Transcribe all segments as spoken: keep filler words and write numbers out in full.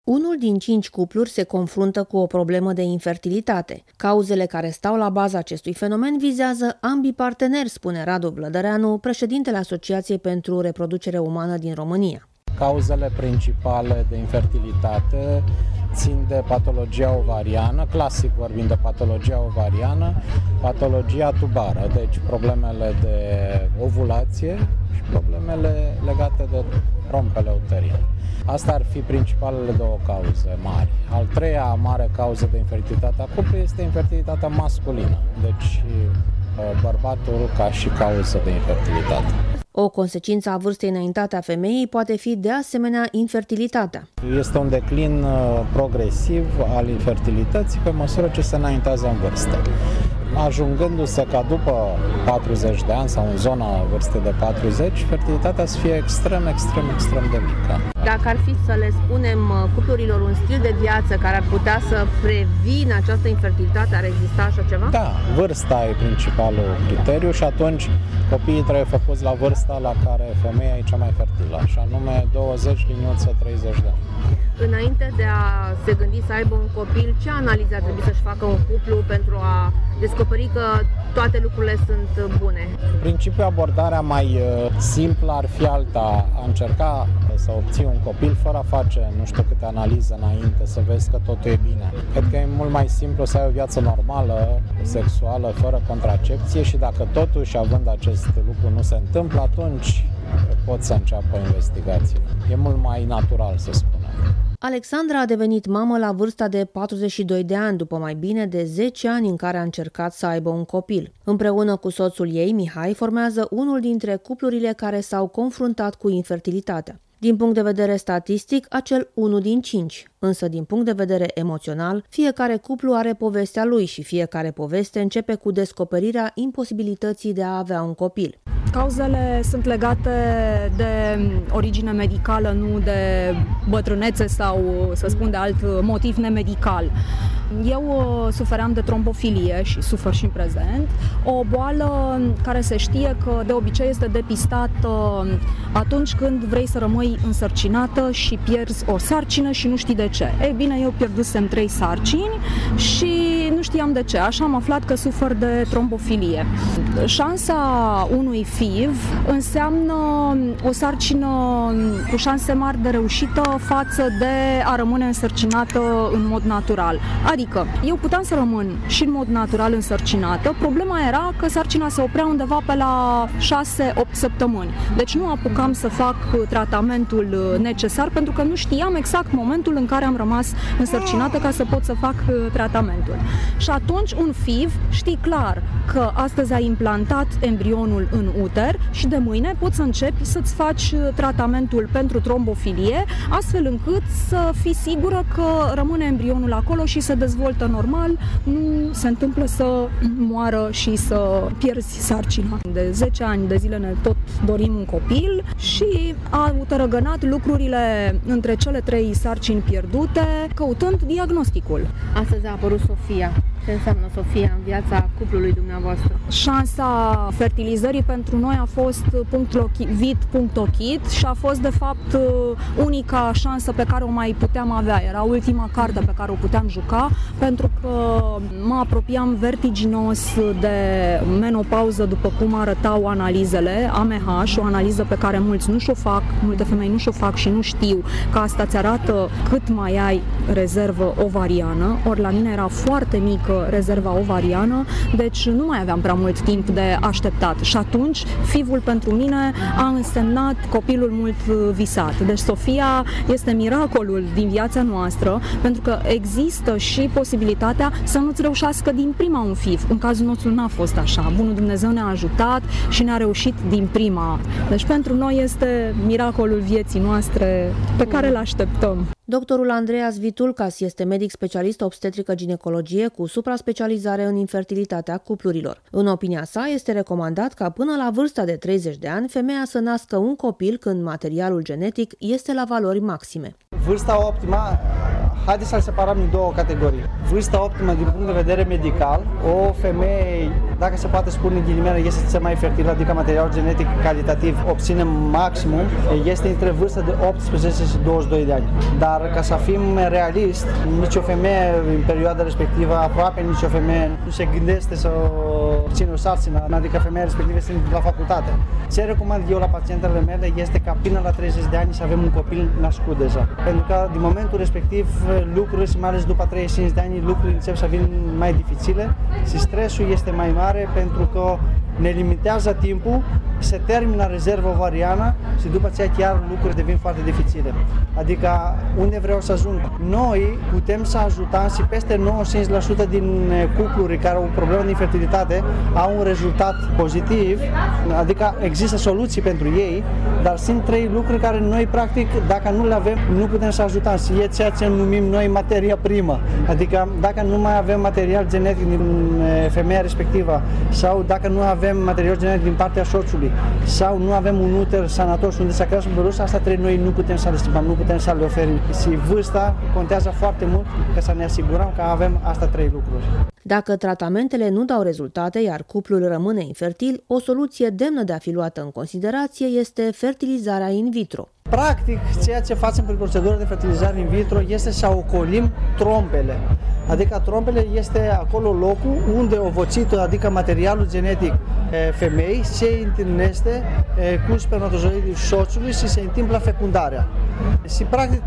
Unul din cinci cupluri se confruntă cu o problemă de infertilitate. Cauzele care stau la baza acestui fenomen vizează ambii parteneri, spune Radu Vlădăreanu, președintele Asociației pentru Reproducere Umană din România. Cauzele principale de infertilitate țin de patologia ovariană, clasic vorbind de patologia ovariană, patologia tubară, deci problemele de ovulație și problemele legate de trompele uterine. Asta ar fi principalele două cauze mari. Al treia mare cauză de infertilitate a cuplului este infertilitatea masculină, deci bărbatul ca și cauză de infertilitate. O consecință a vârstei înaintate a femeii poate fi de asemenea infertilitatea. Este un declin progresiv al infertilității pe măsură ce se înaintează în vârstă, ajungându-se ca după patruzeci de ani sau în zona vârstei de patruzeci, fertilitatea să fie extrem, extrem, extrem de mică. Dacă ar fi să le spunem cuplurilor un stil de viață care ar putea să prevină această infertilitate, ar exista așa ceva? Da, vârsta e principalul criteriu și atunci copiii trebuie făcuți la vârsta la care femeia e cea mai fertilă, și anume douăzeci liniuță treizeci de ani. Înainte de a se gândi să aibă un copil, ce analize ar trebui să-și facă un cuplu pentru a descoperi că toate lucrurile sunt bune? În principiu, abordarea mai simplă ar fi alta, a încerca să obții un copil fără a face nu știu câte analize înainte, să vezi că totul e bine. Cred că e mult mai simplu să ai o viață normală, sexuală, fără contracepție, și dacă totuși, având acest lucru, nu se întâmplă, atunci pot să înceapă investigații. E mult mai natural, să spunem. Alexandra a devenit mamă la vârsta de patruzeci și doi de ani, după mai bine de zece ani în care a încercat să aibă un copil. Împreună cu soțul ei, Mihai, formează unul dintre cuplurile care s-au confruntat cu infertilitatea. Din punct de vedere statistic, acel unul din cinci, însă din punct de vedere emoțional, fiecare cuplu are povestea lui și fiecare poveste începe cu descoperirea imposibilității de a avea un copil. Cauzele sunt legate de origine medicală, nu de bătrânețe sau, să spun, de alt motiv nemedical. Eu sufeream de trombofilie și sufăr și în prezent, o boală care se știe că de obicei este depistată atunci când vrei să rămâi însărcinată și pierzi o sarcină și nu știi de ce. Ei bine, eu pierdusem trei sarcini și nu știam de ce. Așa am aflat că sufăr de trombofilie. Șansa unui F I V înseamnă o sarcină cu șanse mari de reușită față de a rămâne însărcinată în mod natural. Adică, eu puteam să rămân și în mod natural însărcinată, problema era că sarcina se oprea undeva pe la șase opt săptămâni. Deci nu apucam să fac tratamentul necesar pentru că nu știam exact momentul în care am rămas însărcinată ca să pot să fac tratamentul. Și atunci un F I V știi clar că astăzi ai implantat embrionul în uter și de mâine poți să începi să-ți faci tratamentul pentru trombofilie, astfel încât să fii sigură că rămâne embrionul acolo și se dezvoltă normal, nu se întâmplă să moară și să pierzi sarcina. De zece ani de zile ne tot dorim un copil și au tărăgănat lucrurile între cele trei sarcini pierdute, căutând diagnosticul. Astăzi a apărut Sofia. Ce înseamnă Sofia în viața cuplului dumneavoastră? Șansa fertilizării pentru noi a fost punct vid punct ochit și a fost de fapt unica șansă pe care o mai puteam avea. Era ultima carte pe care o puteam juca pentru că mă apropiam vertiginos de menopauză, după cum arătau analizele A M H, o analiză pe care mulți nu și-o fac, multe femei nu și-o fac și nu știu că asta îți arată cât mai ai rezervă ovariană, ori la mine era foarte mică rezerva ovariană, deci nu mai aveam prea mult timp de așteptat. Și atunci, F I V-ul pentru mine a însemnat copilul mult visat. Deci Sofia este miracolul din viața noastră, pentru că există și posibilitatea să nu-ți reușească din prima un F I V. În cazul nostru n-a fost așa. Bunul Dumnezeu ne-a ajutat și ne-a reușit din prima. Deci pentru noi este miracolul vieții noastre pe care îl așteptăm. Doctorul Andreas Vitulcas este medic specialist obstetrică-ginecologie cu supra-specializare în infertilitatea cuplurilor. În opinia sa, este recomandat ca până la vârsta de treizeci de ani femeia să nască un copil când materialul genetic este la valori maxime. Vârsta optimă, haideți să-l separăm în două categorii. Vârsta optimă din punct de vedere medical, o femeie dacă se poate spune în ghilimele, este cel mai fertil, adică material genetic calitativ obținem maximum, este între vârsta de optsprezece și douăzeci și doi de ani. Dar ca să fim realist, nicio femeie în perioada respectivă, aproape nicio femeie nu se gândește să obțină o sarcină, adică femeia respectivă este la facultate. Ce recomand eu la pacientele mele este ca până la treizeci de ani să avem un copil născut deja. Pentru că din momentul respectiv lucrurile, și mai ales după treizeci și cinci de ani, lucrurile încep să vină mai dificile și stresul este mai mare pentru că ne limitează timpul, se termină rezerva ovariană și după aceea chiar lucrurile devin foarte dificile. Adică unde vreau să ajung? Noi putem să ajutăm și peste nouăzeci și cinci la sută din cupluri care au o problemă de infertilitate au un rezultat pozitiv, adică există soluții pentru ei, dar sunt trei lucruri care noi practic, dacă nu le avem, nu putem să ajutăm. Și e ceea ce numim noi materia primă. Adică dacă nu mai avem material genetic din femeia respectivă sau dacă nu avem material genetic din partea soțului sau nu avem un uter sănătos unde să crească bebeluș, asta trei noi nu putem să le schimbăm, nu putem să le oferim. Și vârsta contează foarte mult ca să ne asigurăm că avem asta trei lucruri. Dacă tratamentele nu dau rezultate, iar cuplul rămâne infertil, o soluție demnă de a fi luată în considerație este fertilizarea in vitro. Practic, ceea ce facem prin procedura de fertilizare in vitro este să ocolim trompele. Adică trompele este acolo locul unde ovocitul, adică materialul genetic femei, se întâlnește cu spermatozoidul soțului și se întâmplă fecundarea. Și practic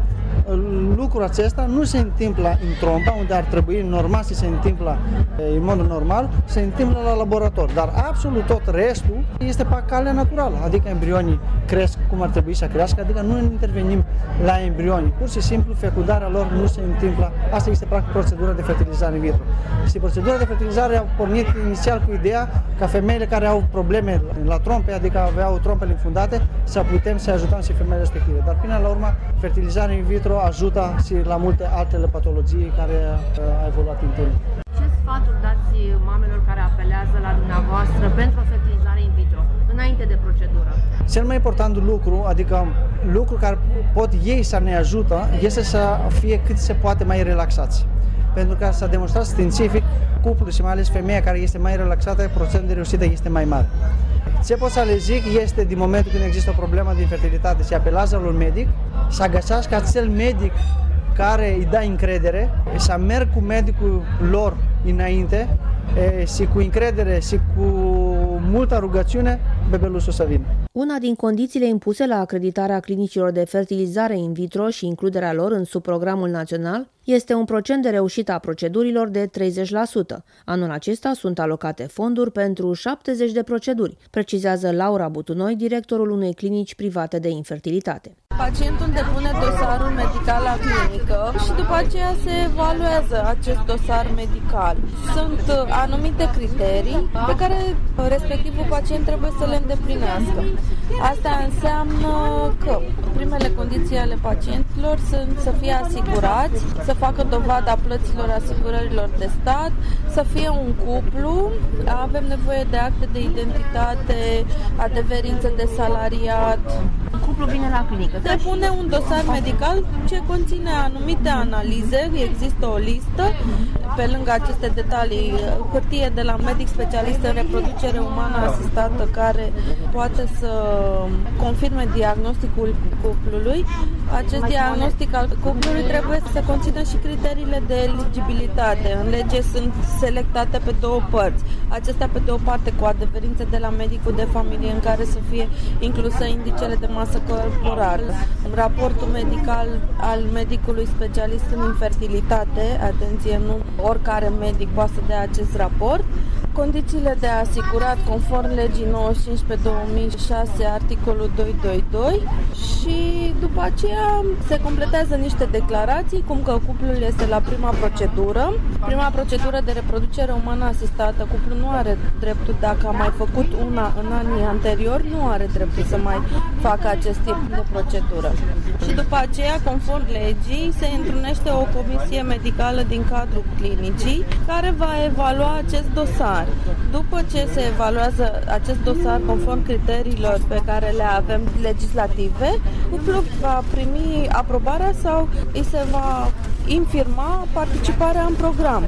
lucrul acesta nu se întâmplă în trompa, unde ar trebui normal să se întâmplă în mod normal, se întâmplă la laborator. Dar absolut tot restul este pe cale naturală, adică embrionii cresc cum ar trebui să crească, adică nu intervenim la embrioni. Pur și simplu fecundarea lor nu se întâmplă. Asta este practic procedura de fertilizare in vitro. Și procedura de fertilizare a pornit inițial cu ideea ca femeile care au probleme la trompe, adică aveau trompele infundate, să putem să ajutăm și femeile respective. Dar până la urmă, fertilizarea in vitro ajută și la multe altele patologii care uh, au evoluat în timp. Ce sfaturi dați mamelor care apelează la dumneavoastră pentru o fertilizare in vitro, înainte de procedură? Cel mai important lucru, adică lucru care pot ei să ne ajută, este să fie cât se poate mai relaxați. Pentru că s-a demonstrat științific, cuplul și mai ales femeia care este mai relaxată, procentul de reușită este mai mare. Ce pot să le zic este, din momentul când există o problemă de infertilitate și apelează la un medic, să găsească acel medic care îi dă încredere, să merg cu medicul lor înainte e, și cu încredere și cu multă rugăciune, bebelușul să vină. Una din condițiile impuse la acreditarea clinicilor de fertilizare in vitro și includerea lor în subprogramul național este un procent de reușită a procedurilor de treizeci la sută. Anul acesta sunt alocate fonduri pentru șaptezeci de proceduri, precizează Laura Butunoi, directorul unei clinici private de infertilitate. Pacientul depune dosarul medical la clinică și după aceea se evaluează acest dosar medical. Sunt anumite criterii pe care respectivul pacient trebuie să le îndeplinească. Asta înseamnă că primele condiții ale pacienților sunt să fie asigurați, să facă dovada plăților asigurărilor de stat, să fie un cuplu, avem nevoie de acte de identitate, adeverință de salariat. Cuplul vine la clinică. Depune un dosar medical ce conține anumite analize, există o listă, pe lângă aceste detalii, hârtie de la medic specialist în reproducere umană asistată care poate să confirme diagnosticul cuplului. Acest diagnostic al cuplului trebuie să conțină și criteriile de eligibilitate. În lege sunt selectate pe două părți. Acestea pe de o parte cu adeverință de la medicul de familie în care să fie inclusă indicele de masă corporală. Raportul medical al medicului specialist în infertilitate, atenție, nu oricare medic poate să dea acest raport. Condițiile de asigurat conform legii nouăzeci și cinci pe două mii șase, articolul doi sute douăzeci și doi și după aceea se completează niște declarații, cum că cuplul este la prima procedură. Prima procedură de reproducere umană asistată, cuplul nu are dreptul, dacă a mai făcut una în anii anteriori, nu are dreptul să mai facă acest tip de procedură. Și după aceea, conform legii, se întrunește o comisie medicală din cadrul clinicii care va evalua acest dosar. După ce se evaluează acest dosar conform criteriilor pe care le avem legislative, cuplul va primi aprobarea sau îi se va infirma participarea în program.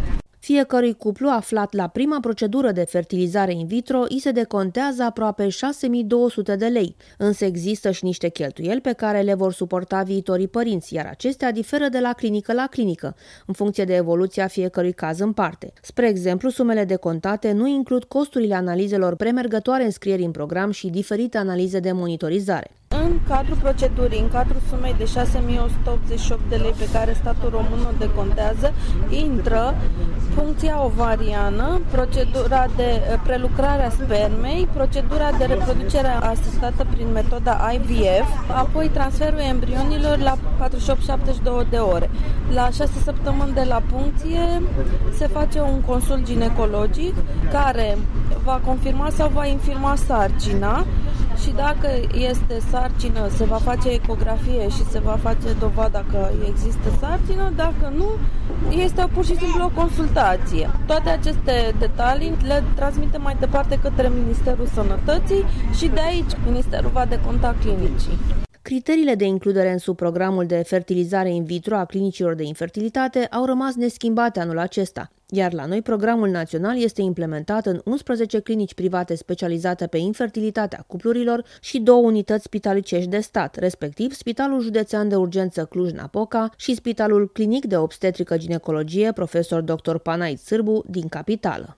Fiecărui cuplu aflat la prima procedură de fertilizare in vitro îi se decontează aproape șase mii două sute de lei, însă există și niște cheltuieli pe care le vor suporta viitorii părinți, iar acestea diferă de la clinică la clinică, în funcție de evoluția fiecărui caz în parte. Spre exemplu, sumele decontate nu includ costurile analizelor premergătoare înscrierii în program și diferite analize de monitorizare. În cadrul procedurii, în cadrul sumei de șase mii o sută optzeci și opt de lei pe care statul român o decontează, intră funcția ovariană, procedura de prelucrare a spermei, procedura de reproducere asistată prin metoda I V F, apoi transferul embrionilor la patruzeci și opt șaptezeci și două de ore. La șase săptămâni de la puncție se face un consult ginecologic care va confirma sau va infirma sarcina și dacă este sarcină se va face ecografie și se va face dovada că există sarcină, dacă nu, este pur și simplu o consultație. Toate aceste detalii le transmite mai departe către Ministerul Sănătății și de aici Ministerul va deconta clinicii. Criteriile de includere în subprogramul de fertilizare in vitro a clinicilor de infertilitate au rămas neschimbate anul acesta, iar la noi programul național este implementat în unsprezece clinici private specializate pe infertilitatea cuplurilor și două unități spitalicești de stat, respectiv Spitalul Județean de Urgență Cluj-Napoca și Spitalul Clinic de Obstetrică Ginecologie Profesor doctor Panait Sârbu din capitală.